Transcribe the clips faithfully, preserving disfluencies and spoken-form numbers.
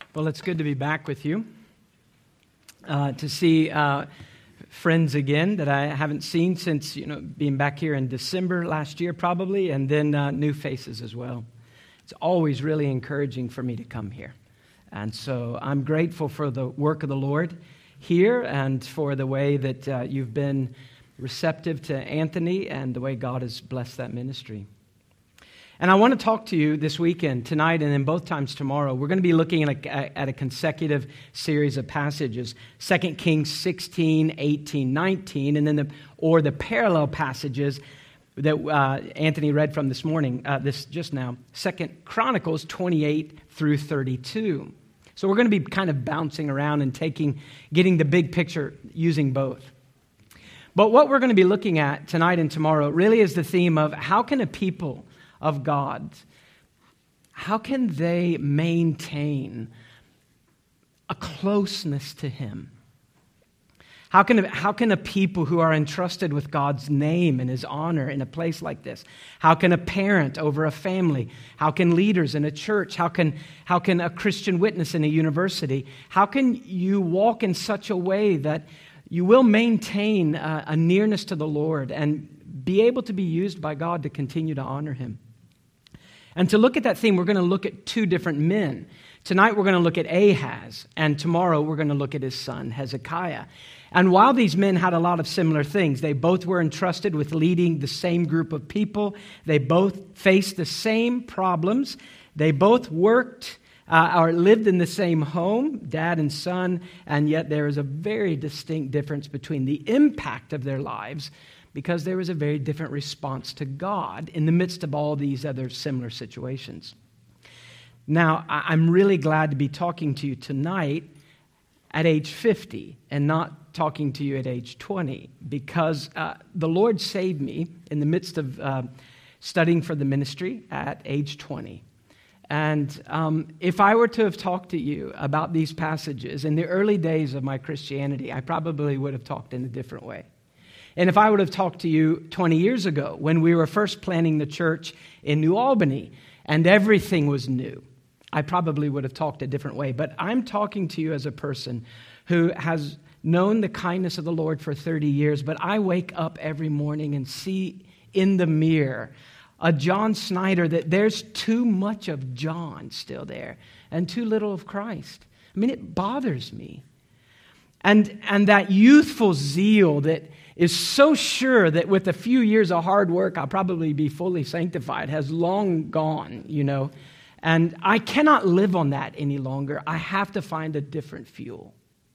Well, it's good to be back with you, uh, to see uh, friends again that I haven't seen since, you know, being back here in December last year probably, and then uh, new faces as well. It's always really encouraging for me to come here. And so I'm grateful for the work of the Lord here and for the way that uh, you've been receptive to Anthony and the way God has blessed that ministry. And I want to talk to you this weekend, tonight, and then both times tomorrow. We're going to be looking at a, at a consecutive series of passages, Second Kings sixteen, eighteen, nineteen, and then the or the parallel passages that uh, Anthony read from this morning, uh, this just now, Second Chronicles twenty-eight through thirty-two. So we're going to be kind of bouncing around and taking, getting the big picture using both. But what we're going to be looking at tonight and tomorrow really is the theme of how can a people of God, how can they maintain a closeness to Him? How can, how can a people who are entrusted with God's name and His honor in a place like this? How can a parent over a family? How can leaders in a church? How can, how can a Christian witness in a university? How can you walk in such a way that you will maintain a, a nearness to the Lord and be able to be used by God to continue to honor Him? And to look at that theme, we're going to look at two different men. Tonight we're going to look at Ahaz, and tomorrow we're going to look at his son, Hezekiah. And while these men had a lot of similar things, they both were entrusted with leading the same group of people. They both faced the same problems. They both worked uh, or lived in the same home, dad and son, and yet there is a very distinct difference between the impact of their lives because there was a very different response to God in the midst of all these other similar situations. Now, I'm really glad to be talking to you tonight at age fifty and not talking to you at age twenty because uh, the Lord saved me in the midst of uh, studying for the ministry at age twenty. And um, if I were to have talked to you about these passages in the early days of my Christianity, I probably would have talked in a different way. And if I would have talked to you twenty years ago when we were first planning the church in New Albany and everything was new, I probably would have talked a different way. But I'm talking to you as a person who has known the kindness of the Lord for thirty years, but I wake up every morning and see in the mirror a John Snyder that there's too much of John still there and too little of Christ. I mean, it bothers me. And, and that youthful zeal that is so sure that with a few years of hard work, I'll probably be fully sanctified has long gone, you know. And I cannot live on that any longer. I have to find a different fuel.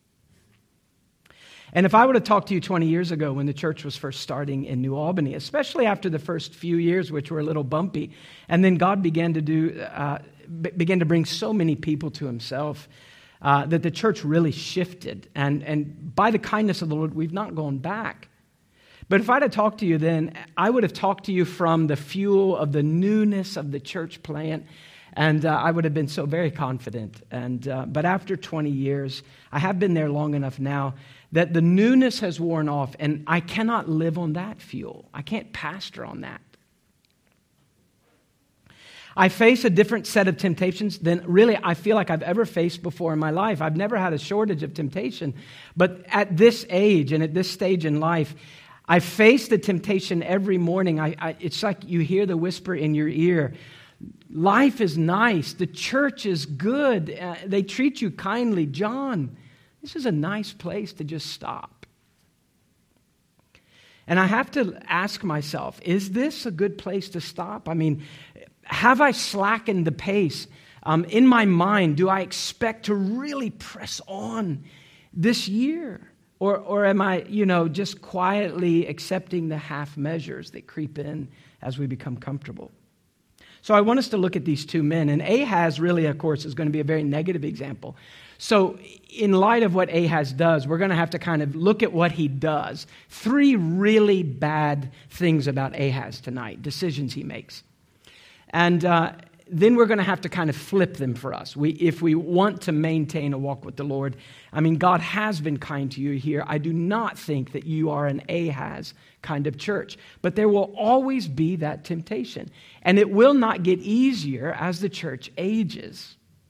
And if I would have talked to you twenty years ago when the church was first starting in New Albany, especially after the first few years, which were a little bumpy, and then God began to do, uh, b- began to bring so many people to Himself, uh, that the church really shifted. And, and by the kindness of the Lord, we've not gone back. But if I'd have talked to you then, I would have talked to you from the fuel of the newness of the church plant. And uh, I would have been so very confident. And uh, but after twenty years, I have been there long enough now that the newness has worn off, and I cannot live on that fuel. I can't pastor on that. I face a different set of temptations than really I feel like I've ever faced before in my life. I've never had a shortage of temptation. But at this age and at this stage in life, I face the temptation every morning. I, I, it's like you hear the whisper in your ear. Life is nice. The church is good. Uh, they treat you kindly. John, this is a nice place to just stop. And I have to ask myself, is this a good place to stop? I mean, have I slackened the pace? Um, in my mind, do I expect to really press on this year? Or, or am I, you know, just quietly accepting the half measures that creep in as we become comfortable? So I want us to look at these two men. And Ahaz really, of course, is going to be a very negative example. So in light of what Ahaz does, we're going to have to kind of look at what he does. Three really bad things about Ahaz tonight, decisions he makes. And uh, then we're going to have to kind of flip them for us. We, if we want to maintain a walk with the Lord, I mean, God has been kind to you here. I do not think that you are an Ahaz kind of church, but there will always be that temptation. And it will not get easier as the church ages.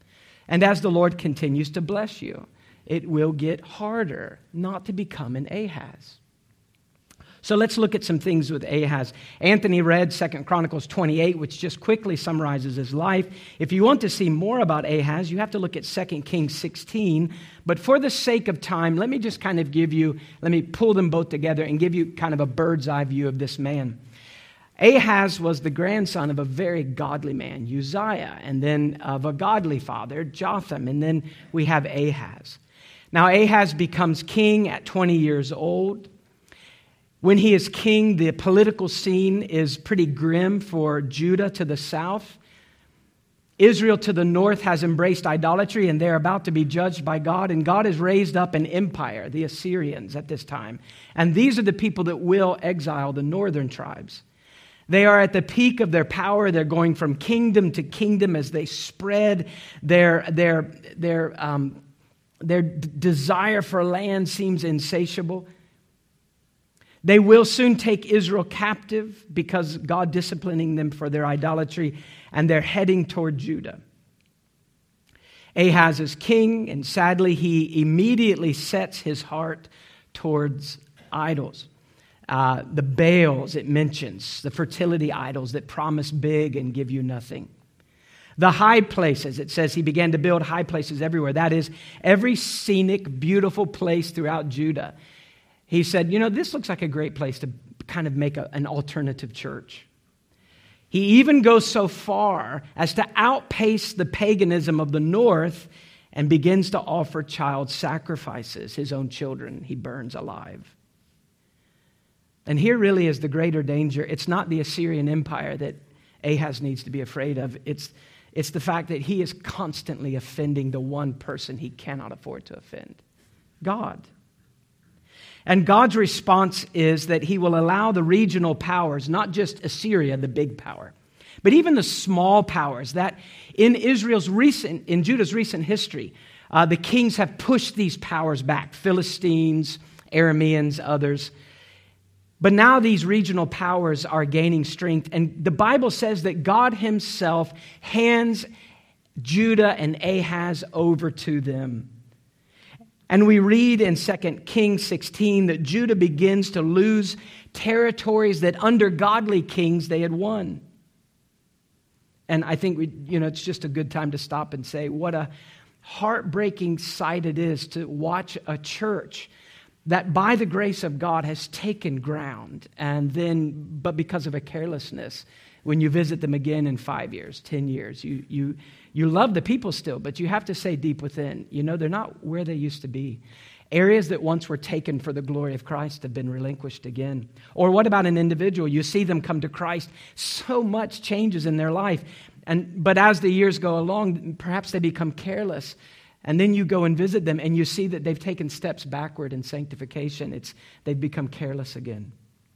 And as the Lord continues to bless you, it will get harder not to become an Ahaz. So let's look at some things with Ahaz. Anthony read Second Chronicles twenty-eight, which just quickly summarizes his life. If you want to see more about Ahaz, you have to look at Second Kings sixteen. But for the sake of time, let me just kind of give you, let me pull them both together and give you kind of a bird's eye view of this man. Ahaz was the grandson of a very godly man, Uzziah, and then of a godly father, Jotham, and then we have Ahaz. Now Ahaz becomes king at twenty years old. When he is king, the political scene is pretty grim for Judah to the south. Israel to the north has embraced idolatry, and they're about to be judged by God. And God has raised up an empire, the Assyrians, at this time. And these are the people that will exile the northern tribes. They are at the peak of their power. They're going from kingdom to kingdom as they spread. Their, their, their, um, their d- desire for land seems insatiable. They will soon take Israel captive because God disciplining them for their idolatry, and they're heading toward Judah. Ahaz is king, and sadly, he immediately sets his heart towards idols. Uh, the Baals, it mentions, the fertility idols that promise big and give you nothing. The high places, it says he began to build high places everywhere. That is, every scenic, beautiful place throughout Judah. He said, you know, this looks like a great place to kind of make a, an alternative church. He even goes so far as to outpace the paganism of the north and begins to offer child sacrifices. His own children he burns alive. And here really is the greater danger. It's not the Assyrian Empire that Ahaz needs to be afraid of. It's, it's the fact that he is constantly offending the one person he cannot afford to offend, God. And God's response is that he will allow the regional powers, not just Assyria, the big power, but even the small powers that in Israel's recent, in Judah's recent history, uh, the kings have pushed these powers back, Philistines, Arameans, others. But now these regional powers are gaining strength, and the Bible says that God himself hands Judah and Ahaz over to them. And we read in Second Kings sixteen that Judah begins to lose territories that under godly kings they had won. And I think we, you know, it's just a good time to stop and say what a heartbreaking sight it is to watch a church that by the grace of God has taken ground, and then, but because of a carelessness, when you visit them again in five years, ten years, you you you love the people still, but you have to say deep within, you know, they're not where they used to be. Areas that once were taken for the glory of Christ have been relinquished again. Or what about an individual? You see them come to Christ, so much changes in their life, and but as the years go along, perhaps they become careless. And then you go and visit them and you see that they've taken steps backward in sanctification. It's, they've become careless again.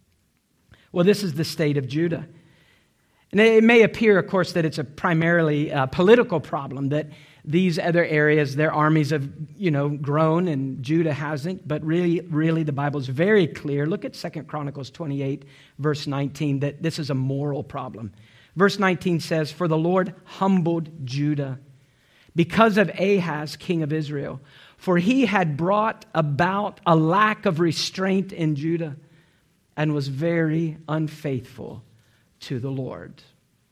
Well, this is the state of Judah. And it may appear, of course, that it's a primarily uh, political problem, that these other areas, their armies have, you know, grown and Judah hasn't. But really, really, the Bible's very clear. Look at Second Chronicles twenty-eight, verse nineteen, that this is a moral problem. Verse nineteen says, "For the Lord humbled Judah because of Ahaz, king of Israel, for he had brought about a lack of restraint in Judah and was very unfaithful to the Lord."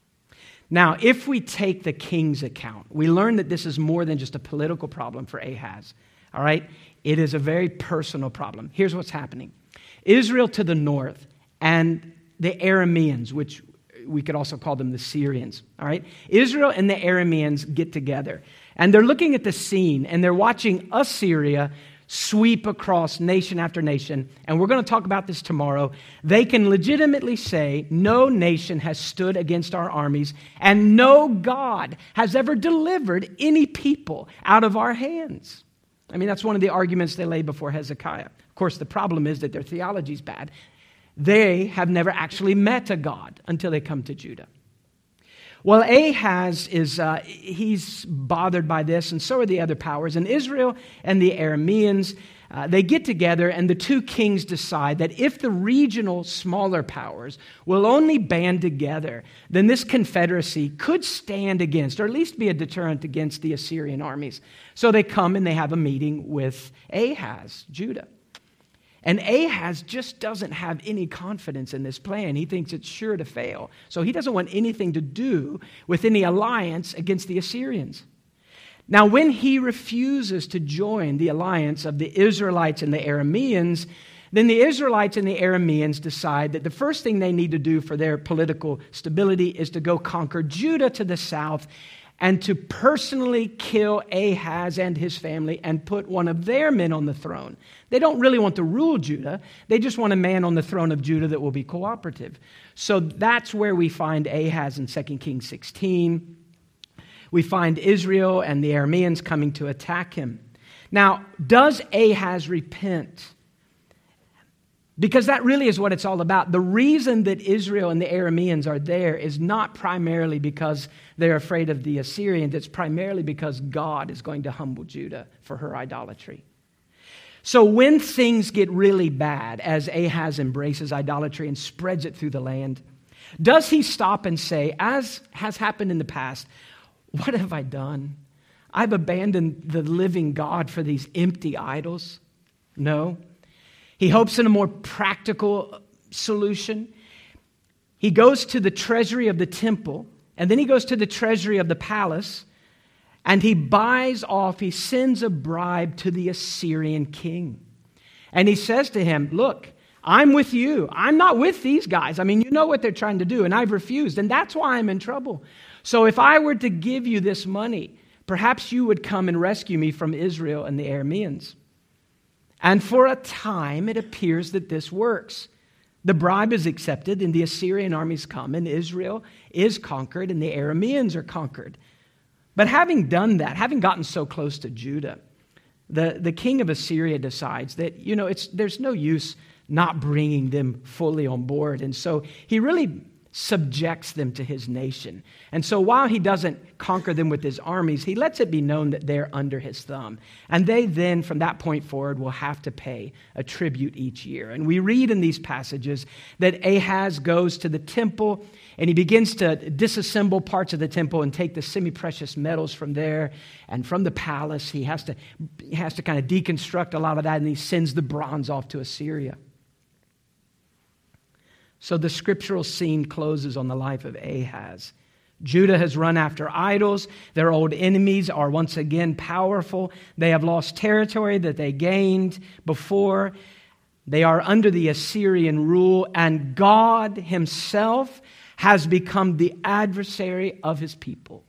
Now, if we take the king's account, we learn that this is more than just a political problem for Ahaz. All right? It is a very personal problem. Here's what's happening. Israel to the north and the Arameans, which we could also call them the Syrians, all right? Israel and the Arameans get together, and they're looking at the scene, and they're watching Assyria sweep across nation after nation, and we're going to talk about this tomorrow. They can legitimately say, no nation has stood against our armies, and no God has ever delivered any people out of our hands. I mean, that's one of the arguments they lay before Hezekiah. Of course, the problem is that their theology is bad. They have never actually met a God until they come to Judah. Well, Ahaz is, uh, he's bothered by this, and so are the other powers. And Israel and the Arameans, Uh, they get together, and the two kings decide that if the regional smaller powers will only band together, then this confederacy could stand against, or at least be a deterrent against, the Assyrian armies. So they come and they have a meeting with Ahaz, Judah. And Ahaz just doesn't have any confidence in this plan. He thinks it's sure to fail. So he doesn't want anything to do with any alliance against the Assyrians. Now, when he refuses to join the alliance of the Israelites and the Arameans, then the Israelites and the Arameans decide that the first thing they need to do for their political stability is to go conquer Judah to the south and to personally kill Ahaz and his family and put one of their men on the throne. They don't really want to rule Judah. They just want a man on the throne of Judah that will be cooperative. So that's where we find Ahaz in Second Kings sixteen. We find Israel and the Arameans coming to attack him. Now, does Ahaz repent? Because that really is what it's all about. The reason that Israel and the Arameans are there is not primarily because they're afraid of the Assyrians. It's primarily because God is going to humble Judah for her idolatry. So when things get really bad, as Ahaz embraces idolatry and spreads it through the land, does he stop and say, as has happened in the past, what have I done? I've abandoned the living God for these empty idols? No. He hopes in a more practical solution. He goes to the treasury of the temple, and then he goes to the treasury of the palace, and he buys off, he sends a bribe to the Assyrian king. And he says to him, look, I'm with you. I'm not with these guys. I mean, you know what they're trying to do, and I've refused, and that's why I'm in trouble. So if I were to give you this money, perhaps you would come and rescue me from Israel and the Arameans. And for a time, it appears that this works. The bribe is accepted, and the Assyrian armies come, and Israel is conquered, and the Arameans are conquered. But having done that, having gotten so close to Judah, the, the king of Assyria decides that, you know, it's there's no use not bringing them fully on board. And so he really subjects them to his nation. And so while he doesn't conquer them with his armies, he lets it be known that they're under his thumb. And they then, from that point forward, will have to pay a tribute each year. And we read in these passages that Ahaz goes to the temple and he begins to disassemble parts of the temple and take the semi-precious metals from there and from the palace. He has to, he has to kind of deconstruct a lot of that, and he sends the bronze off to Assyria. So the scriptural scene closes on the life of Ahaz. Judah has run after idols. Their old enemies are once again powerful. They have lost territory that they gained before. They are under the Assyrian rule, and God himself has become the adversary of his people.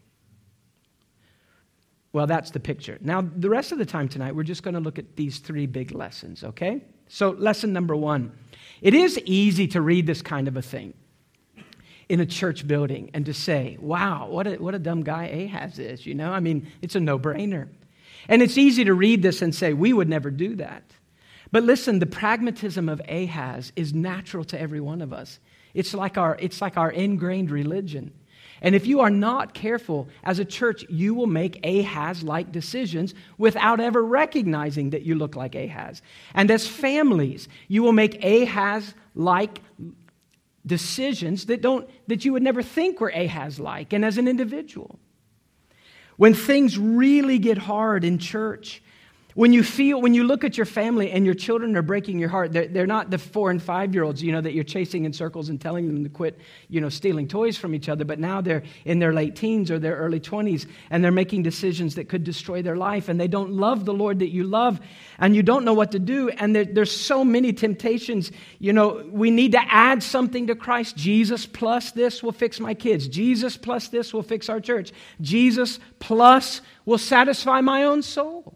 Well, that's the picture. Now, the rest of the time tonight, we're just going to look at these three big lessons, okay? So, lesson number one. It is easy to read this kind of a thing in a church building and to say, wow, what a, what a dumb guy Ahaz is, you know? I mean, it's a no-brainer. And it's easy to read this and say, we would never do that. But listen, the pragmatism of Ahaz is natural to every one of us. It's like our, it's like our ingrained religion. And if you are not careful, as a church, you will make Ahaz-like decisions without ever recognizing that you look like Ahaz. And as families, you will make Ahaz-like decisions that don't that you would never think were Ahaz-like, and as an individual. When things really get hard in church, when you feel, when you look at your family and your children are breaking your heart, they're, they're not the four and five-year-olds, you know, that you're chasing in circles and telling them to quit, you know, stealing toys from each other, but now they're in their late teens or their early twenties, and they're making decisions that could destroy their life, and they don't love the Lord that you love, and you don't know what to do, and there, there's so many temptations. You know, we need to add something to Christ. Jesus plus this will fix my kids. Jesus plus this will fix our church. Jesus plus will satisfy my own soul.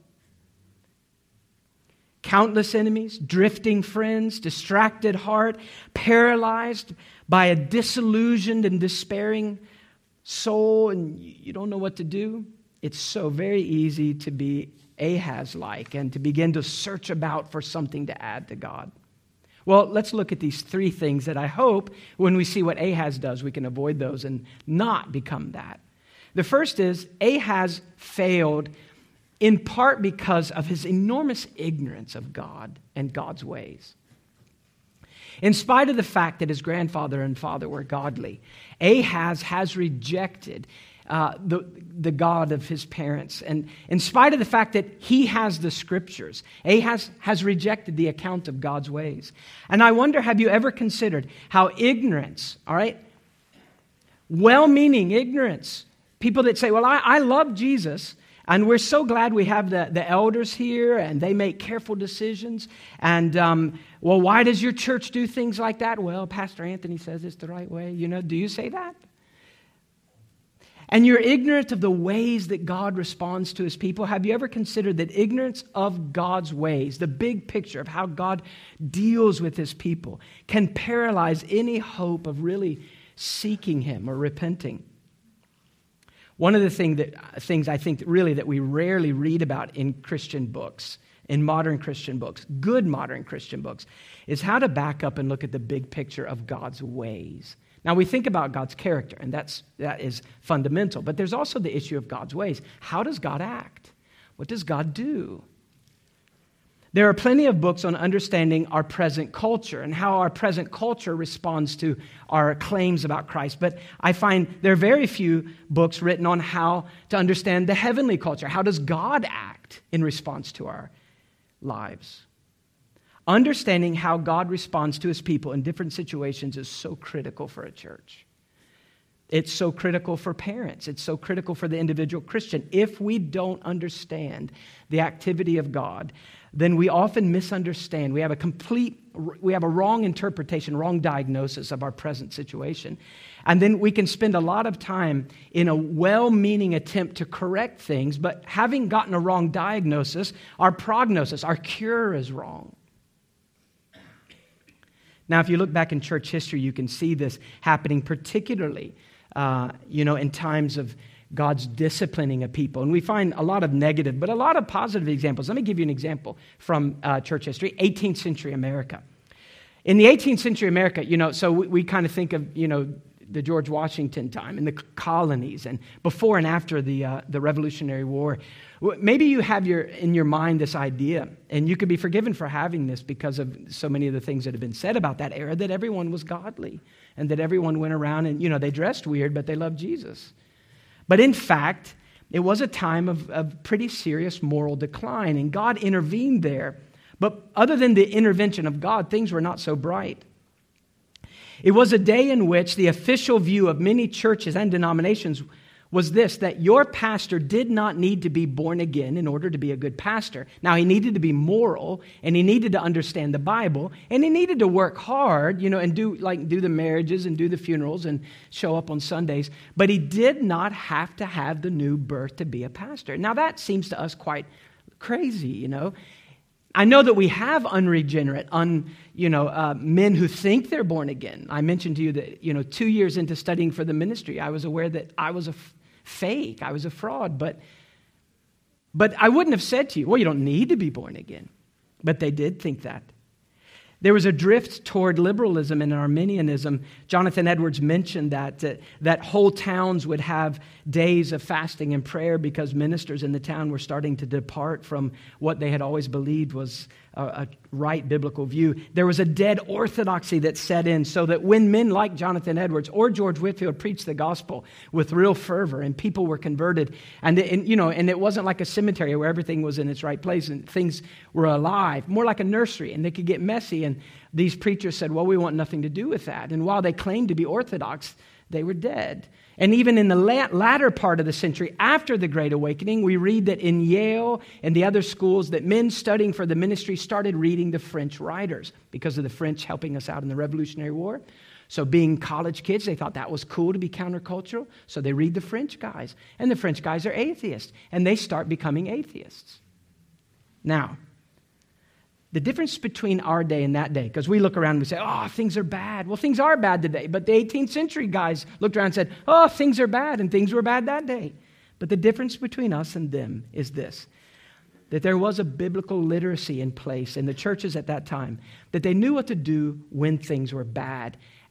Countless enemies, drifting friends, distracted heart, paralyzed by a disillusioned and despairing soul, and you don't know what to do. It's so very easy to be Ahaz-like and to begin to search about for something to add to God. Well, let's look at these three things that I hope when we see what Ahaz does, we can avoid those and not become that. The first is Ahaz failed in part because of his enormous ignorance of God and God's ways. In spite of the fact that his grandfather and father were godly, Ahaz has rejected uh, the, the God of his parents. And in spite of the fact that he has the scriptures, Ahaz has rejected the account of God's ways. And I wonder, have you ever considered how ignorance, all right, well-meaning ignorance, people that say, well, I, I love Jesus, and we're so glad we have the, the elders here, and they make careful decisions. And, um, well, why does your church do things like that? Well, Pastor Anthony says it's the right way. You know, do you say that? And you're ignorant of the ways that God responds to his people. Have you ever considered that ignorance of God's ways, the big picture of how God deals with his people, can paralyze any hope of really seeking him or repenting? One of the thing that, things I think that really that we rarely read about in Christian books, in modern Christian books, good modern Christian books, is how to back up and look at the big picture of God's ways. Now, we think about God's character, and that's, that is fundamental, but there's also the issue of God's ways. How does God act? What does God do? There are plenty of books on understanding our present culture and how our present culture responds to our claims about Christ. But I find there are very few books written on how to understand the heavenly culture. How does God act in response to our lives? Understanding how God responds to his people in different situations is so critical for a church. It's so critical for parents. It's so critical for the individual Christian. If we don't understand the activity of God, then we often misunderstand. We have a complete, we have a wrong interpretation, wrong diagnosis of our present situation. And then we can spend a lot of time in a well-meaning attempt to correct things, but having gotten a wrong diagnosis, our prognosis, our cure is wrong. Now, if you look back in church history, you can see this happening particularly, uh, you know, in times of God's disciplining a people. And we find a lot of negative, but a lot of positive examples. Let me give you an example from uh, church history, eighteenth century America. In the eighteenth century America, you know, so we, we kind of think of, you know, the George Washington time and the colonies and before and after the uh, the Revolutionary War. Maybe you have your in your mind this idea, and you could be forgiven for having this because of so many of the things that have been said about that era, that everyone was godly and that everyone went around and, you know, they dressed weird, but they loved Jesus. But in fact, it was a time of, of pretty serious moral decline, and God intervened there. But other than the intervention of God, things were not so bright. It was a day in which the official view of many churches and denominations was this, that your pastor did not need to be born again in order to be a good pastor. Now, he needed to be moral, and he needed to understand the Bible, and he needed to work hard, you know, and do like do the marriages and do the funerals and show up on Sundays. But he did not have to have the new birth to be a pastor. Now, that seems to us quite crazy, you know. I know that we have unregenerate, un, you know, uh, men who think they're born again. I mentioned to you that, you know, two years into studying for the ministry, I was aware that I was a f- fake, I was a fraud, but, but I wouldn't have said to you, well, you don't need to be born again. But they did think that. There was a drift toward liberalism and Arminianism. Jonathan Edwards mentioned that, uh, that whole towns would have days of fasting and prayer because ministers in the town were starting to depart from what they had always believed was a, a right biblical view. There was a dead orthodoxy that set in, so that when men like Jonathan Edwards or George Whitefield preached the gospel with real fervor and people were converted, and, and you know, and it wasn't like a cemetery where everything was in its right place and things were alive, more like a nursery, and they could get messy. And these preachers said, well, we want nothing to do with that. And while they claimed to be orthodox, they were dead. And even in the latter part of the century, after the Great Awakening, we read that in Yale and the other schools, that men studying for the ministry started reading the French writers because of the French helping us out in the Revolutionary War. So being college kids, they thought that was cool to be countercultural. So they read the French guys. And the French guys are atheists. And they start becoming atheists. Now, the difference between our day and that day, because we look around and we say, oh, things are bad. Well, things are bad today. But the eighteenth century guys looked around and said, oh, things are bad, and things were bad that day. But the difference between us and them is this, that there was a biblical literacy in place in the churches at that time, that they knew what to do when things were bad.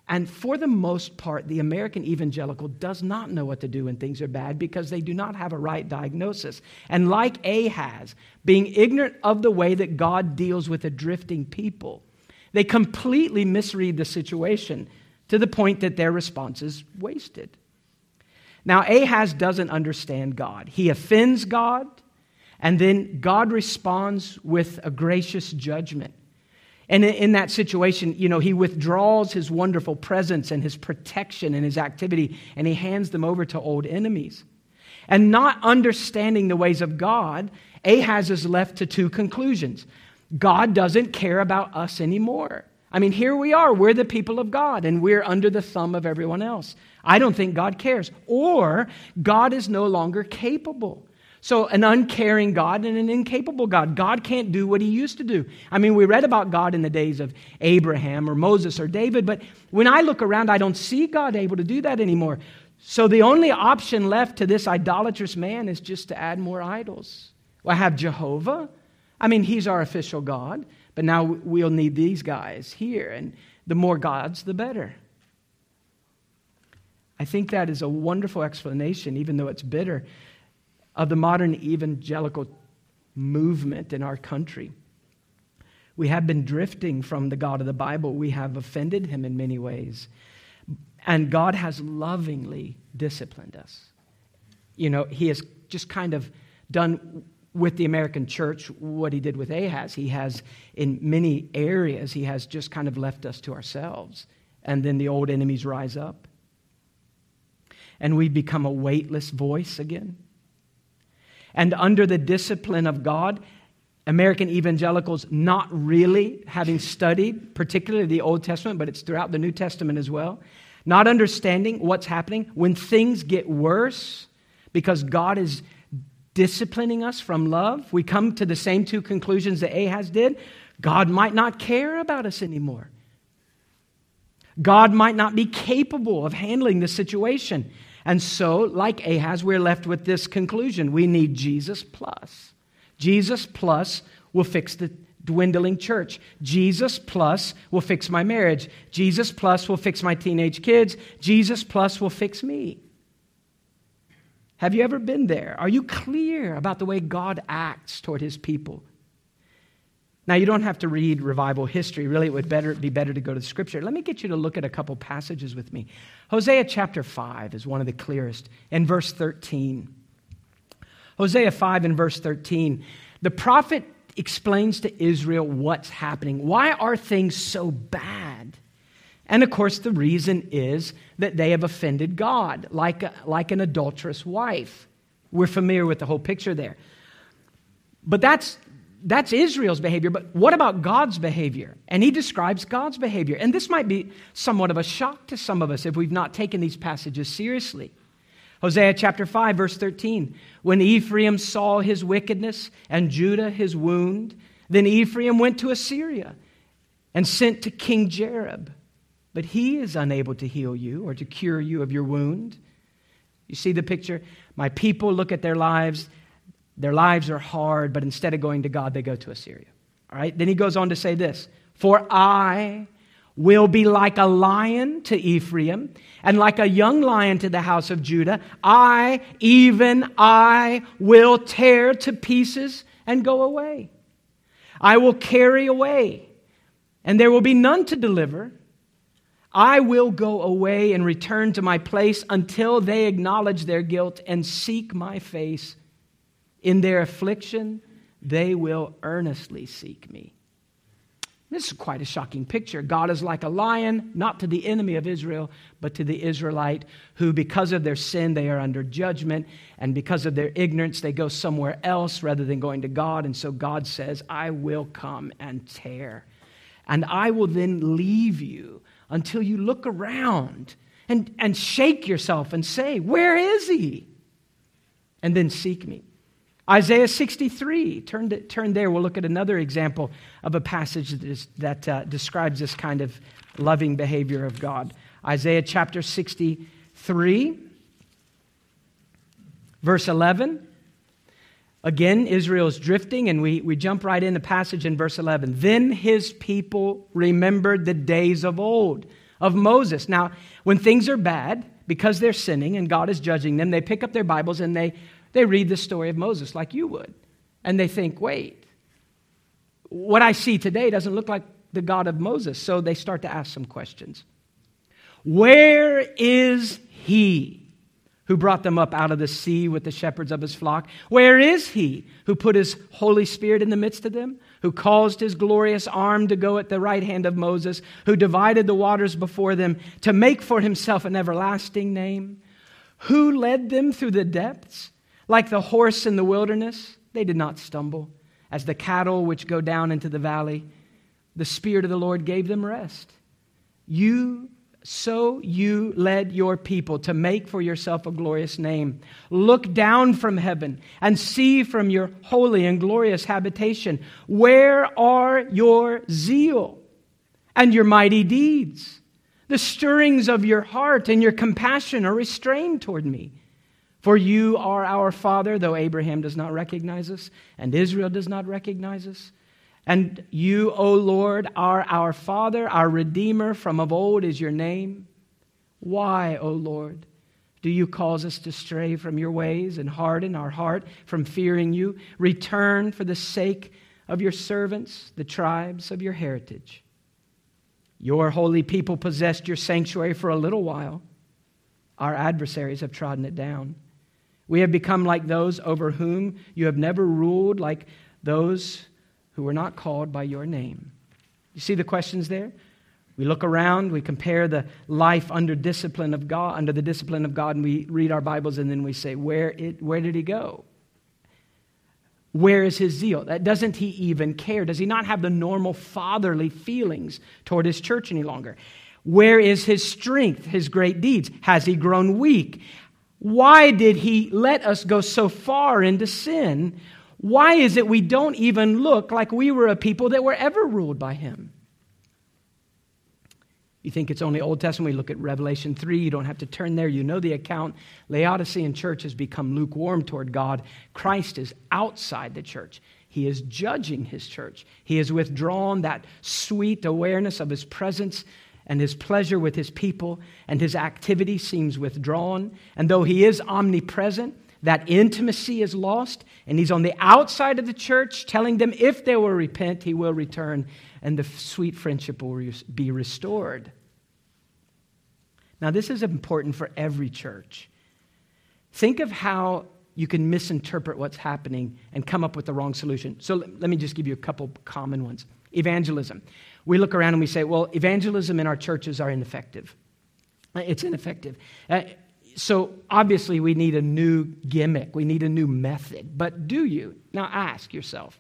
And for the most part, the American evangelical does not know what to do when things are bad because they do not have a right diagnosis. And like Ahaz, being ignorant of the way that God deals with a drifting people, they completely misread the situation to the point that their response is wasted. Now, Ahaz doesn't understand God. He offends God, and then God responds with a gracious judgment. And in that situation, you know, he withdraws his wonderful presence and his protection and his activity, and he hands them over to old enemies. And not understanding the ways of God, Ahaz is left to two conclusions. God doesn't care about us anymore. I mean, here we are. We're the people of God, and we're under the thumb of everyone else. I don't think God cares. Or God is no longer capable. So an uncaring God and an incapable God. God can't do what he used to do. I mean, we read about God in the days of Abraham or Moses or David, but when I look around, I don't see God able to do that anymore. So the only option left to this idolatrous man is just to add more idols. Well, I have Jehovah. I mean, he's our official God, but now we'll need these guys here, and the more gods, the better. I think that is a wonderful explanation, even though it's bitter, of the modern evangelical movement in our country. We have been drifting from the God of the Bible. We have offended him in many ways. And God has lovingly disciplined us. You know, he has just kind of done with the American church what he did with Ahaz. He has, in many areas, he has just kind of left us to ourselves. And then the old enemies rise up. And we become a weightless voice again. And under the discipline of God, American evangelicals not really having studied, particularly the Old Testament, but it's throughout the New Testament as well, not understanding what's happening when things get worse because God is disciplining us from love. We come to the same two conclusions that Ahaz did. God might not care about us anymore. God might not be capable of handling the situation. And so, like Ahaz, we're left with this conclusion. We need Jesus plus. Jesus plus will fix the dwindling church. Jesus plus will fix my marriage. Jesus plus will fix my teenage kids. Jesus plus will fix me. Have you ever been there? Are you clear about the way God acts toward his people? Now, you don't have to read revival history. Really, it would better be better to go to the Scripture. Let me get you to look at a couple passages with me. Hosea chapter five is one of the clearest. In verse thirteen. Hosea five and verse thirteen. The prophet explains to Israel what's happening. Why are things so bad? And of course, the reason is that they have offended God, like, a, like an adulterous wife. We're familiar with the whole picture there. But that's That's Israel's behavior, but what about God's behavior? And he describes God's behavior. And this might be somewhat of a shock to some of us if we've not taken these passages seriously. Hosea chapter five, verse thirteen. When Ephraim saw his wickedness and Judah his wound, then Ephraim went to Assyria and sent to King Jareb. But he is unable to heal you or to cure you of your wound. You see the picture? My people look at their lives. Their lives are hard, but instead of going to God, they go to Assyria. All right? Then he goes on to say this. For I will be like a lion to Ephraim and like a young lion to the house of Judah. I, even I, will tear to pieces and go away. I will carry away, and there will be none to deliver. I will go away and return to my place until they acknowledge their guilt and seek my face. In their affliction, they will earnestly seek me. This is quite a shocking picture. God is like a lion, not to the enemy of Israel, but to the Israelite, who because of their sin, they are under judgment, and because of their ignorance, they go somewhere else rather than going to God. And so God says, I will come and tear, and I will then leave you until you look around and, and shake yourself and say, where is he? And then seek me. Isaiah sixty-three, turn, to, turn there. We'll look at another example of a passage that, is, that uh, describes this kind of loving behavior of God. Isaiah chapter sixty-three, verse eleven. Again, Israel is drifting, and we, we jump right in the passage in verse eleven. Then his people remembered the days of old. of Moses. Now, when things are bad, because they're sinning and God is judging them, they pick up their Bibles and they, they read the story of Moses like you would. And they think, wait, what I see today doesn't look like the God of Moses. So they start to ask some questions. Where is he who brought them up out of the sea with the shepherds of his flock? Where is he who put his Holy Spirit in the midst of them? Who caused his glorious arm to go at the right hand of Moses? Who divided the waters before them to make for himself an everlasting name? Who led them through the depths like the horse in the wilderness? They did not stumble. As the cattle which go down into the valley, the Spirit of the Lord gave them rest. You So you led your people to make for yourself a glorious name. Look down from heaven and see from your holy and glorious habitation. Where are your zeal and your mighty deeds? The stirrings of your heart and your compassion are restrained toward me. For you are our Father, though Abraham does not recognize us and Israel does not recognize us. And you, O Lord, are our Father, our Redeemer. From of old is your name. Why, O Lord, do you cause us to stray from your ways and harden our heart from fearing you? Return for the sake of your servants, the tribes of your heritage. Your holy people possessed your sanctuary for a little while. Our adversaries have trodden it down. We have become like those over whom you have never ruled, like those who were not called by your name. You see the questions there? We look around, we compare the life under discipline of God, under the discipline of God, and we read our Bibles, and then we say, where it, where did he go? Where is his zeal? Doesn't he even care? Does he not have the normal fatherly feelings toward his church any longer? Where is his strength, his great deeds? Has he grown weak? Why did he let us go so far into sin? Why is it we don't even look like we were a people that were ever ruled by him? You think it's only Old Testament? We look at Revelation three. You don't have to turn there. You know the account. Laodicean church has become lukewarm toward God. Christ is outside the church. He is judging his church. He has withdrawn that sweet awareness of his presence and his pleasure with his people, and his activity seems withdrawn. And though he is omnipresent, that intimacy is lost, and he's on the outside of the church telling them if they will repent, he will return, and the sweet friendship will be restored. Now, this is important for every church. Think of how you can misinterpret what's happening and come up with the wrong solution. So let me just give you a couple common ones. Evangelism. We look around and we say, well, evangelism in our churches are ineffective. It's ineffective. Uh, So obviously we need a new gimmick. We need a new method. But do you? Now ask yourself,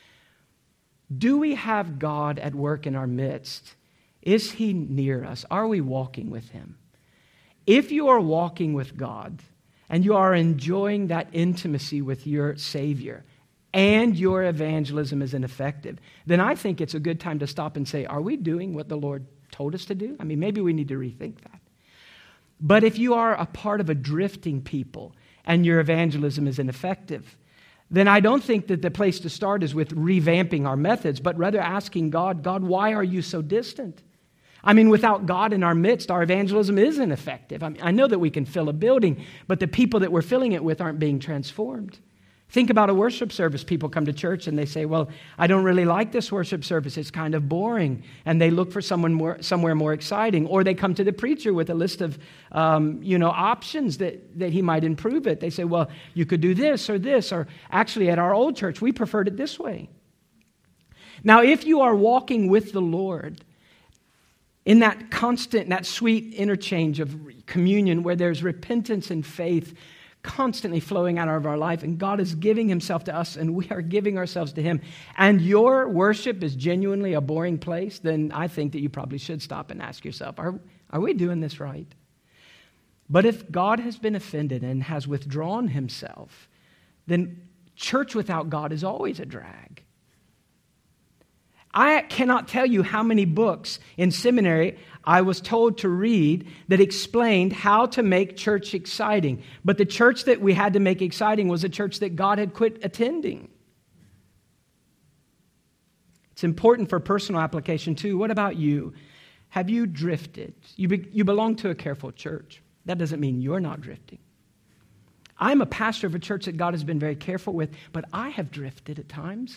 do we have God at work in our midst? Is he near us? Are we walking with him? If you are walking with God and you are enjoying that intimacy with your Savior and your evangelism is ineffective, then I think it's a good time to stop and say, are we doing what the Lord told us to do? I mean, maybe we need to rethink that. But if you are a part of a drifting people and your evangelism is ineffective, then I don't think that the place to start is with revamping our methods, but rather asking God, God, why are you so distant? I mean, without God in our midst, our evangelism is ineffective. I mean, I know that we can fill a building, but the people that we're filling it with aren't being transformed. Think about a worship service. People come to church and they say, well, I don't really like this worship service. It's kind of boring. And they look for someone more, somewhere more exciting. Or they come to the preacher with a list of um, you know, options that, that he might improve it. They say, well, you could do this or this. Or actually, at our old church, we preferred it this way. Now, if you are walking with the Lord in that constant, that sweet interchange of communion where there's repentance and faith constantly flowing out of our life, and God is giving himself to us, and we are giving ourselves to him, and your worship is genuinely a boring place, then I think that you probably should stop and ask yourself, are, are we doing this right? But if God has been offended and has withdrawn himself, then church without God is always a drag. I cannot tell you how many books in seminary I was told to read that explained how to make church exciting. But the church that we had to make exciting was a church that God had quit attending. It's important for personal application too. What about you? Have you drifted? You, be, you belong to a careful church. That doesn't mean you're not drifting. I'm a pastor of a church that God has been very careful with, but I have drifted at times.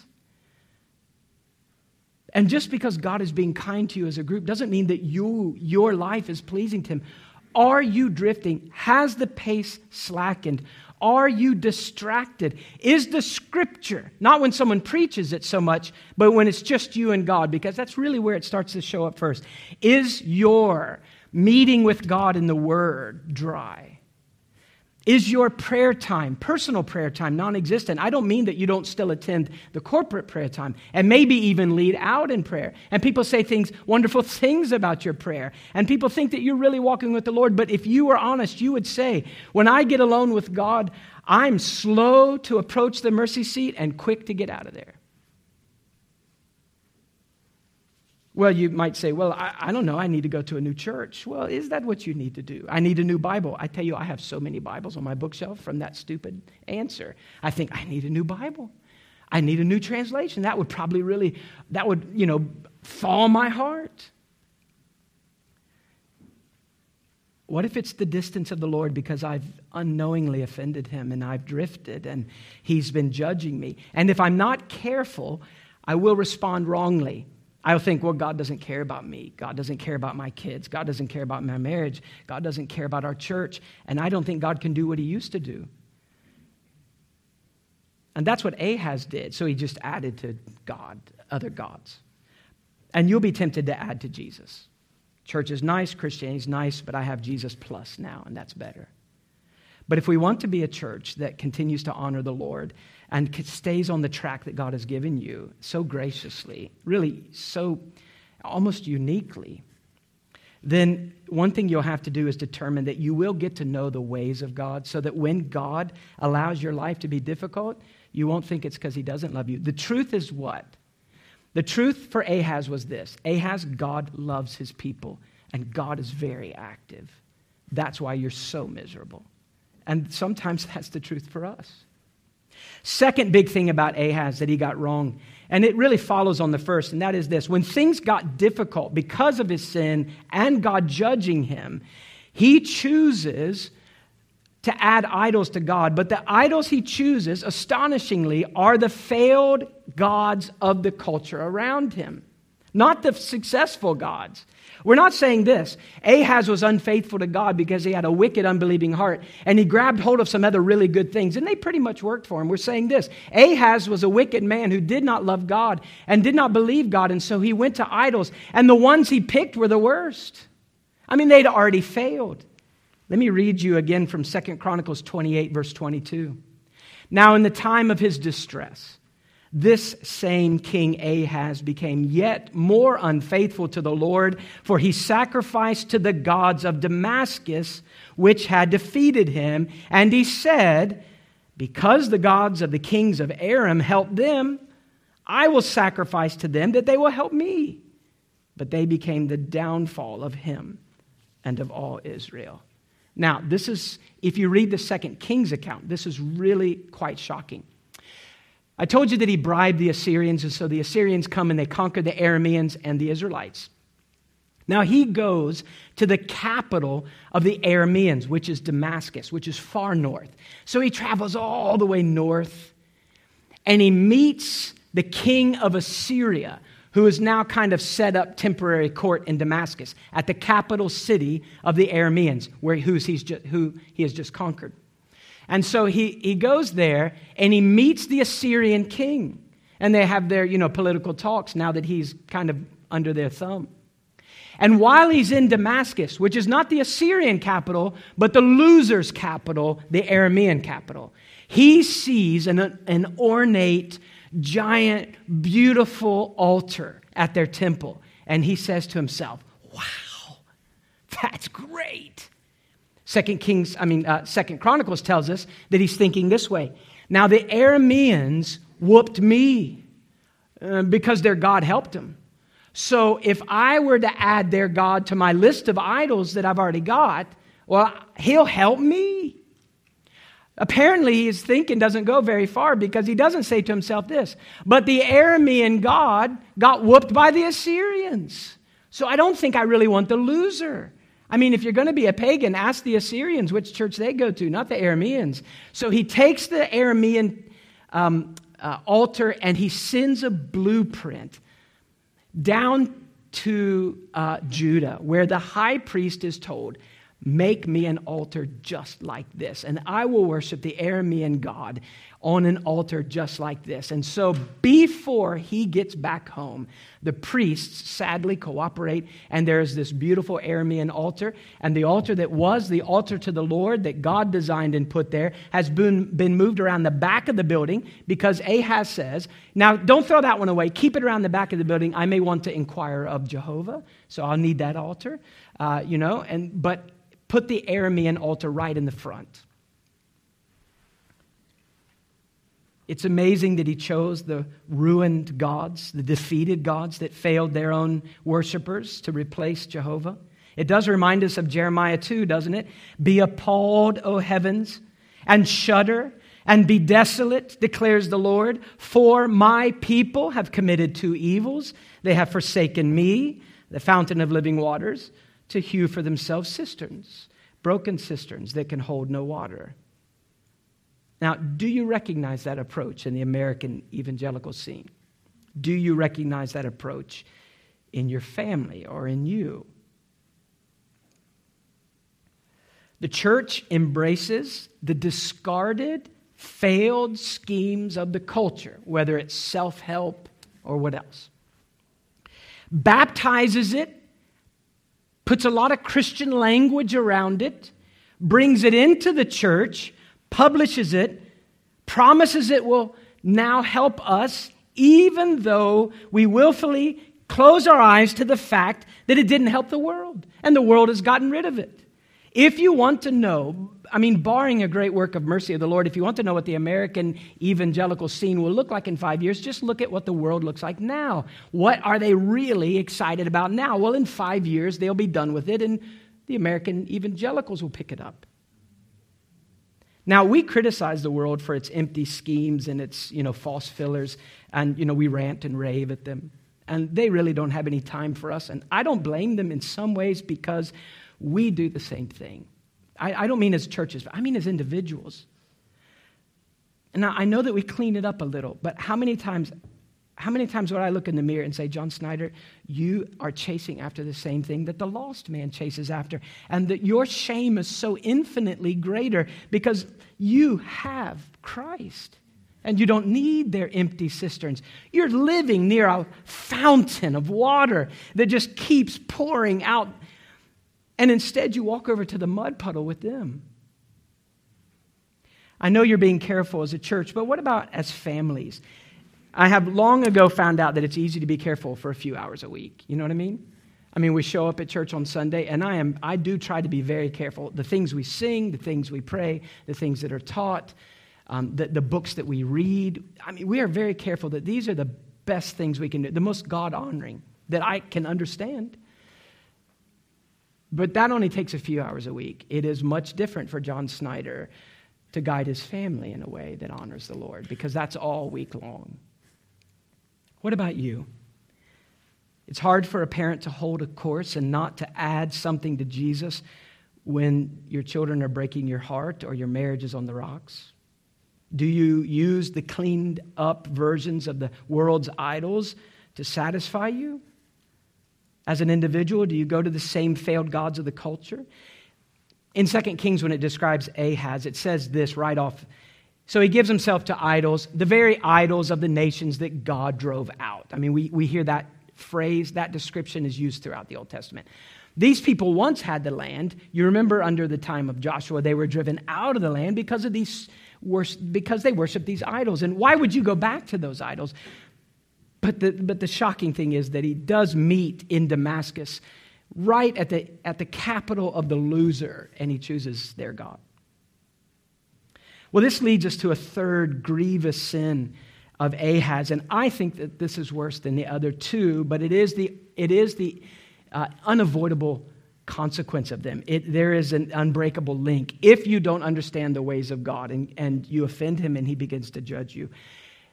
And just because God is being kind to you as a group doesn't mean that you, your life is pleasing to Him. Are you drifting? Has the pace slackened? Are you distracted? Is the Scripture, not when someone preaches it so much, but when it's just you and God, because that's really where it starts to show up first. Is your meeting with God in the Word dry? Is your prayer time, personal prayer time, non-existent? I don't mean that you don't still attend the corporate prayer time and maybe even lead out in prayer. And people say things, wonderful things about your prayer. And people think that you're really walking with the Lord. But if you were honest, you would say, when I get alone with God, I'm slow to approach the mercy seat and quick to get out of there. Well, you might say, well, I, I don't know, I need to go to a new church. Well, is that what you need to do? I need a new Bible. I tell you, I have so many Bibles on my bookshelf from that stupid answer. I think I need a new Bible. I need a new translation. That would probably really, that would, you know, thaw my heart. What if it's the distance of the Lord because I've unknowingly offended Him and I've drifted and He's been judging me? And if I'm not careful, I will respond wrongly. I'll think, well, God doesn't care about me. God doesn't care about my kids. God doesn't care about my marriage. God doesn't care about our church. And I don't think God can do what He used to do. And that's what Ahaz did. So he just added to God, other gods. And you'll be tempted to add to Jesus. Church is nice, Christianity is nice, but I have Jesus plus now, and that's better. But if we want to be a church that continues to honor the Lord and stays on the track that God has given you so graciously, really so almost uniquely, then one thing you'll have to do is determine that you will get to know the ways of God so that when God allows your life to be difficult, you won't think it's because He doesn't love you. The truth is what? The truth for Ahaz was this. Ahaz, God loves His people, and God is very active. That's why you're so miserable. And sometimes that's the truth for us. Second big thing about Ahaz that he got wrong, and it really follows on the first, and that is this. When things got difficult because of his sin and God judging him, he chooses to add idols to God. But the idols he chooses, astonishingly, are the failed gods of the culture around him, not the successful gods. We're not saying this. Ahaz was unfaithful to God because he had a wicked, unbelieving heart, and he grabbed hold of some other really good things, and they pretty much worked for him. We're saying this. Ahaz was a wicked man who did not love God and did not believe God, and so he went to idols, and the ones he picked were the worst. I mean, they'd already failed. Let me read you again from Second Chronicles twenty-eight, verse twenty-two. Now, in the time of his distress, this same King Ahaz became yet more unfaithful to the Lord, for he sacrificed to the gods of Damascus, which had defeated him. And he said, because the gods of the kings of Aram helped them, I will sacrifice to them that they will help me. But they became the downfall of him and of all Israel. Now, this is, if you read the Second Kings account, this is really quite shocking. I told you that he bribed the Assyrians, and so the Assyrians come and they conquer the Arameans and the Israelites. Now he goes to the capital of the Arameans, which is Damascus, which is far north. So he travels all the way north, and he meets the king of Assyria, who has now kind of set up temporary court in Damascus at the capital city of the Arameans, where who's he's just, who he has just conquered. And so he, he goes there and he meets the Assyrian king. And they have their, you know, political talks now that he's kind of under their thumb. And while he's in Damascus, which is not the Assyrian capital, but the loser's capital, the Aramean capital, he sees an, an ornate, giant, beautiful altar at their temple. And he says to himself, wow, that's great. Second Kings, I mean, uh, Second Chronicles tells us that he's thinking this way. Now the Arameans whooped me uh, because their God helped them. So if I were to add their God to my list of idols that I've already got, well, he'll help me. Apparently his thinking doesn't go very far because he doesn't say to himself this, but the Aramean God got whooped by the Assyrians. So I don't think I really want the loser. I mean, if you're going to be a pagan, ask the Assyrians which church they go to, not the Arameans. So he takes the Aramean um, uh, altar and he sends a blueprint down to uh, Judah, where the high priest is told, make me an altar just like this, and I will worship the Aramean God on an altar just like this. And so before he gets back home, the priests sadly cooperate, and there is this beautiful Aramean altar, and the altar that was the altar to the Lord that God designed and put there has been, been moved around the back of the building because Ahaz says, now don't throw that one away, keep it around the back of the building, I may want to inquire of Jehovah, so I'll need that altar, uh, you know, and but put the Aramean altar right in the front. It's amazing that he chose the ruined gods, the defeated gods that failed their own worshipers to replace Jehovah. It does remind us of Jeremiah two, doesn't it? Be appalled, O heavens, and shudder, and be desolate, declares the Lord, for my people have committed two evils. They have forsaken me, the fountain of living waters, to hew for themselves cisterns, broken cisterns that can hold no water. Now, do you recognize that approach in the American evangelical scene? Do you recognize that approach in your family or in you? The church embraces the discarded, failed schemes of the culture, whether it's self-help or what else. Baptizes it, puts a lot of Christian language around it, brings it into the church, publishes it, promises it will now help us, even though we willfully close our eyes to the fact that it didn't help the world, and the world has gotten rid of it. If you want to know, I mean, barring a great work of mercy of the Lord, if you want to know what the American evangelical scene will look like in five years, just look at what the world looks like now. What are they really excited about now? Well, in five years, they'll be done with it, and the American evangelicals will pick it up. Now, we criticize the world for its empty schemes and its, you know, false fillers, and, you know, we rant and rave at them. And they really don't have any time for us, and I don't blame them in some ways because we do the same thing. I, I don't mean as churches, but I mean as individuals. And now, I know that we clean it up a little, but how many times... How many times would I look in the mirror and say, John Snyder, you are chasing after the same thing that the lost man chases after, and that your shame is so infinitely greater because you have Christ, and you don't need their empty cisterns. You're living near a fountain of water that just keeps pouring out, and instead you walk over to the mud puddle with them. I know you're being careful as a church, but what about as families? I have long ago found out that it's easy to be careful for a few hours a week. You know what I mean? I mean, we show up at church on Sunday, and I am I do try to be very careful. The things we sing, the things we pray, the things that are taught, um, the, the books that we read. I mean, we are very careful that these are the best things we can do, the most God-honoring that I can understand. But that only takes a few hours a week. It is much different for John Snyder to guide his family in a way that honors the Lord, because that's all week long. What about you? It's hard for a parent to hold a course and not to add something to Jesus when your children are breaking your heart or your marriage is on the rocks. Do you use the cleaned up versions of the world's idols to satisfy you? As an individual, do you go to the same failed gods of the culture? In Second Kings, when it describes Ahaz, it says this right off. So he gives himself to idols, the very idols of the nations that God drove out. I mean, we, we hear that phrase, that description is used throughout the Old Testament. These people once had the land. You remember under the time of Joshua, they were driven out of the land because of these because they worshiped these idols. And why would you go back to those idols? But the but the shocking thing is that he does meet in Damascus, right at the at the capital of the loser, and he chooses their God. Well, this leads us to a third grievous sin of Ahaz, and I think that this is worse than the other two, but it is the it is the uh, unavoidable consequence of them. It, there is an unbreakable link. If you don't understand the ways of God and, and you offend him and he begins to judge you.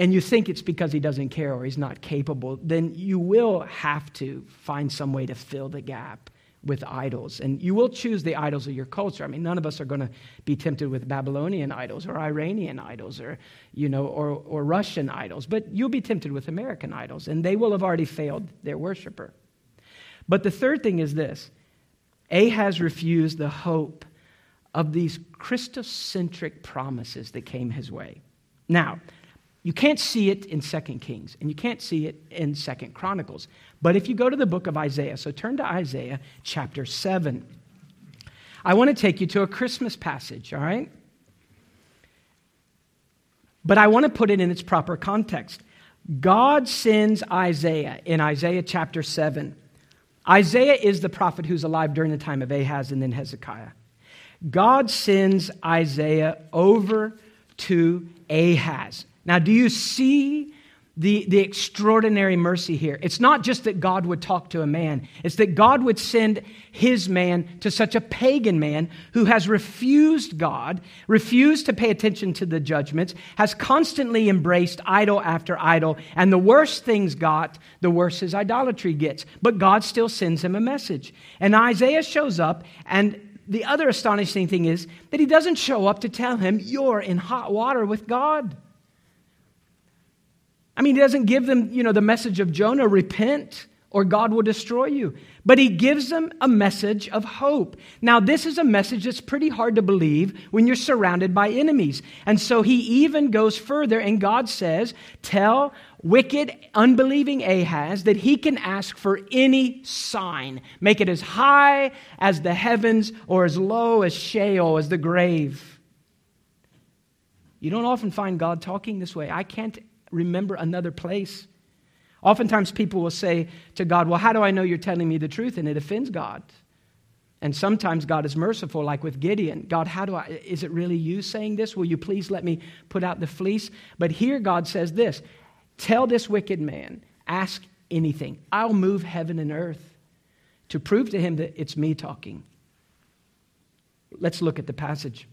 and you think it's because he doesn't care or he's not capable, then you will have to find some way to fill the gap with idols. And you will choose the idols of your culture. I mean, none of us are going to be tempted with Babylonian idols or Iranian idols or, you know, or, or Russian idols. But you'll be tempted with American idols, and they will have already failed their worshiper. But the third thing is this. Ahaz refused the hope of these Christocentric promises that came his way. Now, you can't see it in Second Kings, and you can't see it in Second Chronicles. But if you go to the book of Isaiah, so turn to Isaiah chapter seven. I want to take you to a Christmas passage, all right? But I want to put it in its proper context. God sends Isaiah in Isaiah chapter seven. Isaiah is the prophet who's alive during the time of Ahaz and then Hezekiah. God sends Isaiah over to Ahaz. Now, do you see the, the extraordinary mercy here? It's not just that God would talk to a man. It's that God would send his man to such a pagan man who has refused God, refused to pay attention to the judgments, has constantly embraced idol after idol, and the worse things got, the worse his idolatry gets. But God still sends him a message. And Isaiah shows up, and the other astonishing thing is that he doesn't show up to tell him, you're in hot water with God. I mean, he doesn't give them, you know, the message of Jonah, repent or God will destroy you. But he gives them a message of hope. Now, this is a message that's pretty hard to believe when you're surrounded by enemies. And so he even goes further, and God says, tell wicked, unbelieving Ahaz that he can ask for any sign. Make it as high as the heavens or as low as Sheol, as the grave. You don't often find God talking this way. I can't remember another place. Oftentimes people will say to God, well, how do I know you're telling me the truth? And it offends God. And sometimes God is merciful, like with Gideon. God, how do I, is it really you saying this? Will you please let me put out the fleece? But here God says this, tell this wicked man, ask anything. I'll move heaven and earth to prove to him that it's me talking. Let's look at the passage.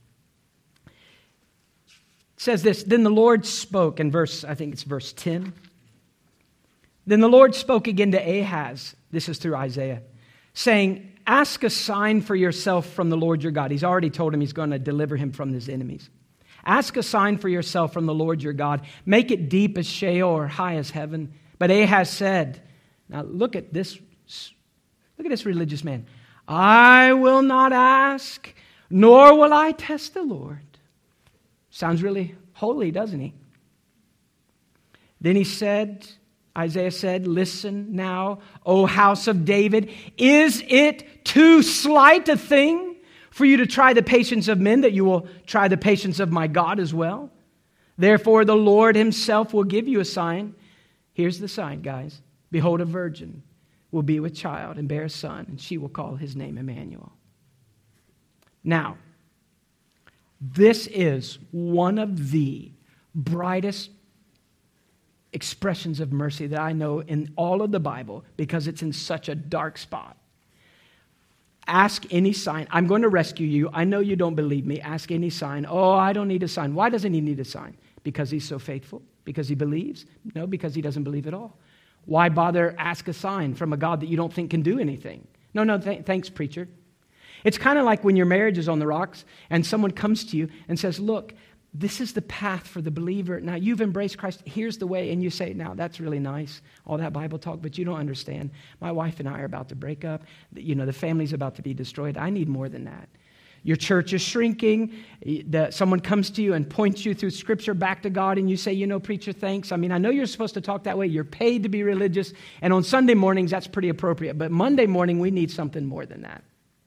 It says this, then the Lord spoke in verse, I think it's verse ten. Then the Lord spoke again to Ahaz, this is through Isaiah, saying, ask a sign for yourself from the Lord your God. He's already told him he's going to deliver him from his enemies. Ask a sign for yourself from the Lord your God. Make it deep as Sheol or high as heaven. But Ahaz said, now look at this, look at this religious man. I will not ask, nor will I test the Lord. Sounds really holy, doesn't he? Then he said, Isaiah said, listen now, O house of David, is it too slight a thing for you to try the patience of men that you will try the patience of my God as well? Therefore, the Lord himself will give you a sign. Here's the sign, guys. Behold, a virgin will be with child and bear a son, and she will call his name Emmanuel. Now, this is one of the brightest expressions of mercy that I know in all of the Bible because it's in such a dark spot. Ask any sign. I'm going to rescue you. I know you don't believe me. Ask any sign. Oh, I don't need a sign. Why doesn't he need a sign? Because he's so faithful? Because he believes? No, because he doesn't believe at all. Why bother ask a sign from a God that you don't think can do anything? No, no, th- thanks, preacher. It's kind of like when your marriage is on the rocks and someone comes to you and says, look, this is the path for the believer. Now, you've embraced Christ. Here's the way. And you say, now, that's really nice, all that Bible talk, but you don't understand. My wife and I are about to break up. You know, the family's about to be destroyed. I need more than that. Your church is shrinking. The, someone comes to you and points you through Scripture back to God, and you say, you know, preacher, thanks. I mean, I know you're supposed to talk that way. You're paid to be religious. And on Sunday mornings, that's pretty appropriate. But Monday morning, we need something more than that.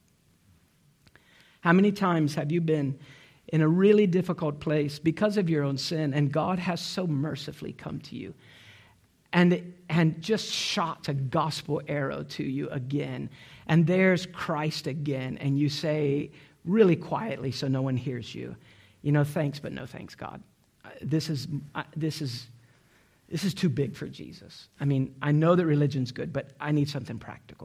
How many times have you been in a really difficult place because of your own sin, and God has so mercifully come to you and, and just shot a gospel arrow to you again, and there's Christ again, and you say really quietly so no one hears you, you know, thanks, but no thanks, God. This is, this is, this is too big for Jesus. I mean, I know that religion's good, but I need something practical.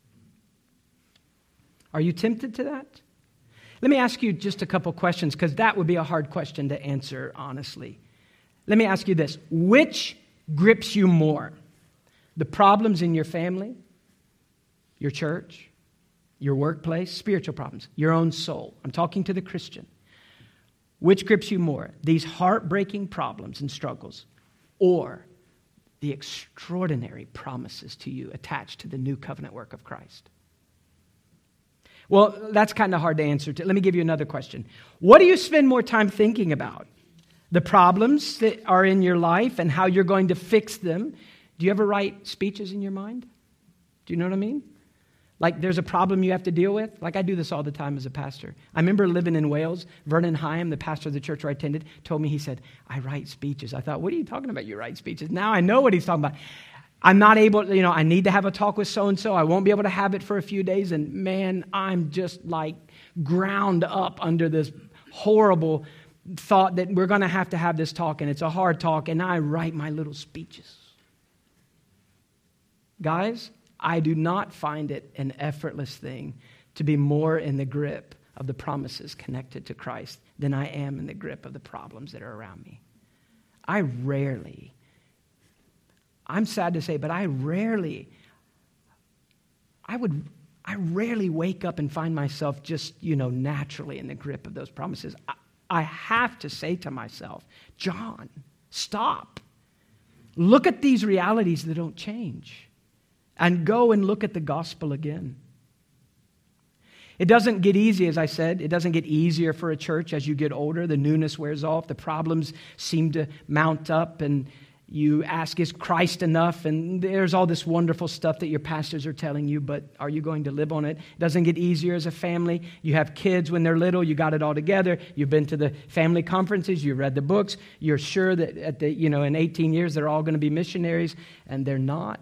Are you tempted to that? Let me ask you just a couple questions, because that would be a hard question to answer honestly. Let me ask you this. Which grips you more? The problems in your family, your church, your workplace, spiritual problems, your own soul. I'm talking to the Christian. Which grips you more? These heartbreaking problems and struggles, or the extraordinary promises to you attached to the new covenant work of Christ? Well, that's kind of hard to answer. Let me give you another question. What do you spend more time thinking about? The problems that are in your life and how you're going to fix them. Do you ever write speeches in your mind? Do you know what I mean? Like there's a problem you have to deal with. Like I do this all the time as a pastor. I remember living in Wales. Vernon Hyam, the pastor of the church where I attended, told me, he said, I write speeches. I thought, what are you talking about? You write speeches. Now I know what he's talking about. I'm not able, you know, I need to have a talk with so-and-so. I won't be able to have it for a few days. And man, I'm just like ground up under this horrible thought that we're going to have to have this talk. And it's a hard talk. And I write my little speeches. Guys, I do not find it an effortless thing to be more in the grip of the promises connected to Christ than I am in the grip of the problems that are around me. I rarely, I'm sad to say, but I rarely, I would, I rarely wake up and find myself just, you know, naturally in the grip of those promises. I, I have to say to myself, John, stop. Look at these realities that don't change. And go and look at the gospel again. It doesn't get easy, as I said. It doesn't get easier for a church as you get older. The newness wears off. The problems seem to mount up. And you ask, is Christ enough? And there's all this wonderful stuff that your pastors are telling you, but are you going to live on it? It doesn't get easier as a family. You have kids when they're little. You got it all together. You've been to the family conferences. You've read the books. You're sure that at the, you know, in eighteen years, they're all going to be missionaries, and they're not.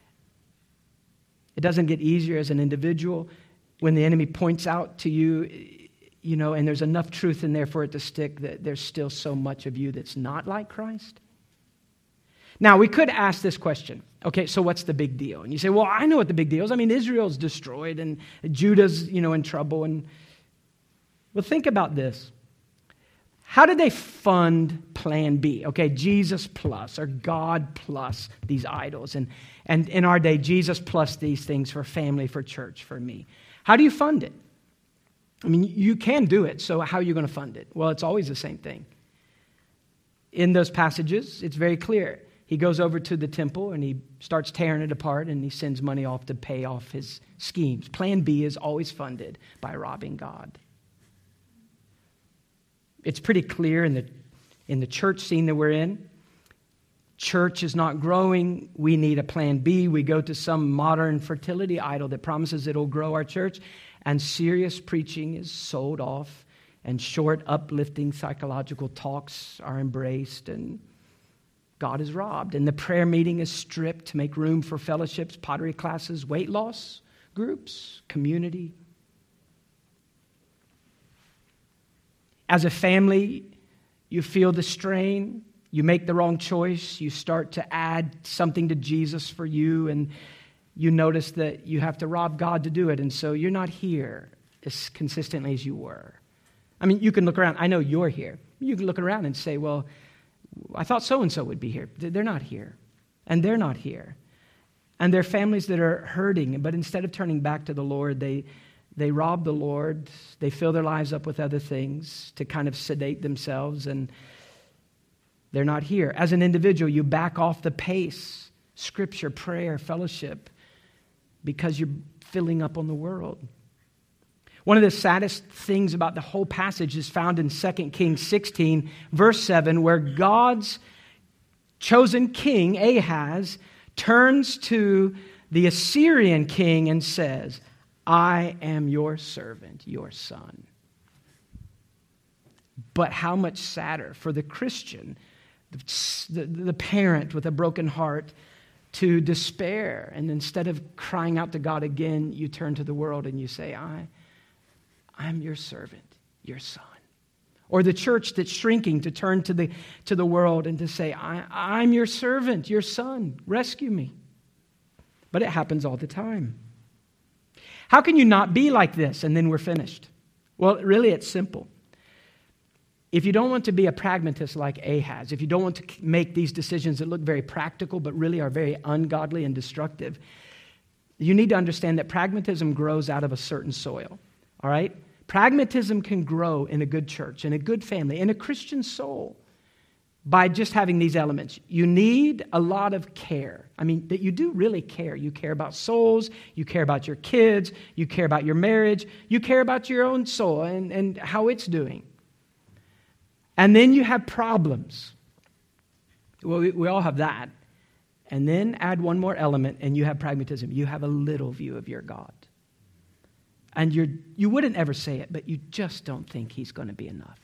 It doesn't get easier as an individual when the enemy points out to you, you know, and there's enough truth in there for it to stick that there's still so much of you that's not like Christ. Now, we could ask this question. Okay, so what's the big deal? And you say, well, I know what the big deal is. I mean, Israel's destroyed and Judah's, you know, in trouble. And well, think about this. How did they fund Plan B? Okay, Jesus plus or God plus these idols. And, and in our day, Jesus plus these things for family, for church, for me. How do you fund it? I mean, you can do it, so how are you going to fund it? Well, it's always the same thing. In those passages, it's very clear. He goes over to the temple and he starts tearing it apart and he sends money off to pay off his schemes. Plan B is always funded by robbing God. It's pretty clear in the in the church scene that we're in. Church is not growing. We need a plan B. We go to some modern fertility idol that promises it'll grow our church. And serious preaching is sold off. And short, uplifting psychological talks are embraced. And God is robbed. And the prayer meeting is stripped to make room for fellowships, pottery classes, weight loss groups, community. As a family, you feel the strain. You make the wrong choice. You start to add something to Jesus for you, and you notice that you have to rob God to do it, and so you're not here as consistently as you were. I mean, you can look around. I know you're here. You can look around and say, well, I thought so-and-so would be here. They're not here, and they're not here. And there are families that are hurting, but instead of turning back to the Lord, they... They rob the Lord. They fill their lives up with other things to kind of sedate themselves, and they're not here. As an individual, you back off the pace, scripture, prayer, fellowship, because you're filling up on the world. One of the saddest things about the whole passage is found in Second Kings sixteen, verse seven, where God's chosen king, Ahaz, turns to the Assyrian king and says, I am your servant, your son. But how much sadder for the Christian, the, the parent with a broken heart, to despair. And instead of crying out to God again, you turn to the world and you say, I, I'm your servant, your son. Or the church that's shrinking to turn to the, to the world and to say, I, I'm your servant, your son, rescue me. But it happens all the time. How can you not be like this? And then we're finished. Well, really, it's simple. If you don't want to be a pragmatist like Ahaz, if you don't want to make these decisions that look very practical but really are very ungodly and destructive, you need to understand that pragmatism grows out of a certain soil, all right? Pragmatism can grow in a good church, in a good family, in a Christian soul by just having these elements. You need a lot of care. I mean, that you do really care. You care about souls. You care about your kids. You care about your marriage. You care about your own soul and, and how it's doing. And then you have problems. Well, we, we all have that. And then add one more element and you have pragmatism. You have a little view of your God. And you're, you wouldn't ever say it, but you just don't think he's going to be enough.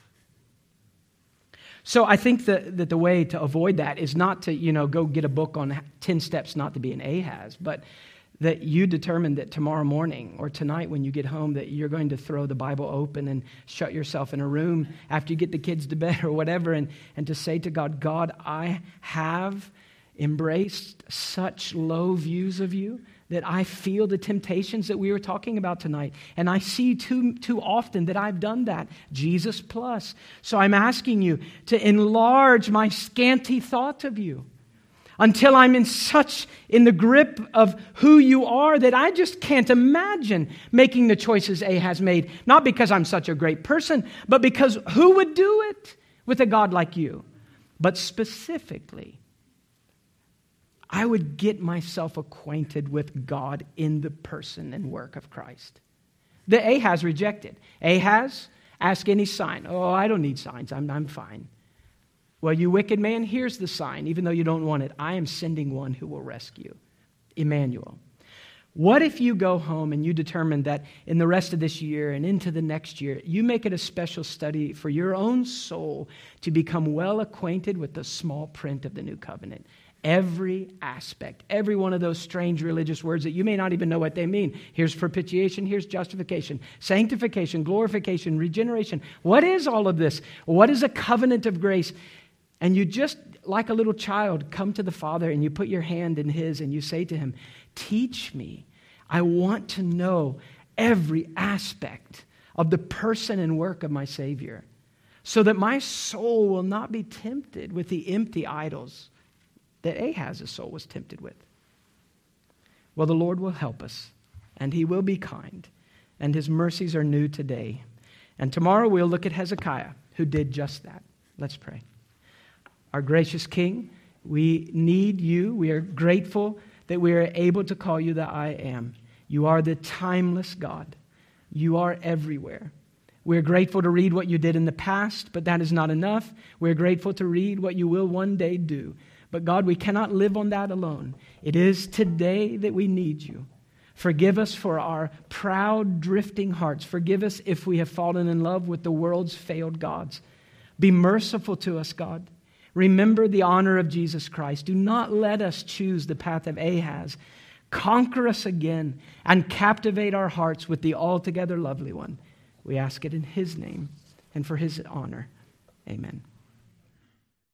So I think that, that the way to avoid that is not to, you know, go get a book on ten steps not to be an Ahaz, but that you determine that tomorrow morning or tonight when you get home that you're going to throw the Bible open and shut yourself in a room after you get the kids to bed or whatever and, and to say to God, God, I have embraced such low views of you that I feel the temptations that we were talking about tonight. And I see too, too often that I've done that. Jesus plus. So I'm asking you to enlarge my scanty thought of you until I'm in such, in the grip of who you are that I just can't imagine making the choices Ahaz made. Not because I'm such a great person, but because who would do it with a God like you? But specifically, I would get myself acquainted with God in the person and work of Christ. The Ahaz rejected. Ahaz, ask any sign. Oh, I don't need signs. I'm, I'm fine. Well, you wicked man, here's the sign. Even though you don't want it, I am sending one who will rescue. Emmanuel. What if you go home and you determine that in the rest of this year and into the next year, you make it a special study for your own soul to become well acquainted with the small print of the new covenant? Every aspect, every one of those strange religious words that you may not even know what they mean. Here's propitiation, here's justification, sanctification, glorification, regeneration. What is all of this? What is a covenant of grace? And you just, like a little child, come to the Father and you put your hand in His and you say to Him, teach me. I want to know every aspect of the person and work of my Savior so that my soul will not be tempted with the empty idols that Ahaz's soul was tempted with. Well, the Lord will help us, and He will be kind, and His mercies are new today. And tomorrow we'll look at Hezekiah, who did just that. Let's pray. Our gracious King, we need You. We are grateful that we are able to call You the I Am. You are the timeless God. You are everywhere. We're grateful to read what You did in the past, but that is not enough. We're grateful to read what You will one day do. But God, we cannot live on that alone. It is today that we need You. Forgive us for our proud, drifting hearts. Forgive us if we have fallen in love with the world's failed gods. Be merciful to us, God. Remember the honor of Jesus Christ. Do not let us choose the path of Ahaz. Conquer us again and captivate our hearts with the altogether lovely one. We ask it in His name and for His honor. Amen.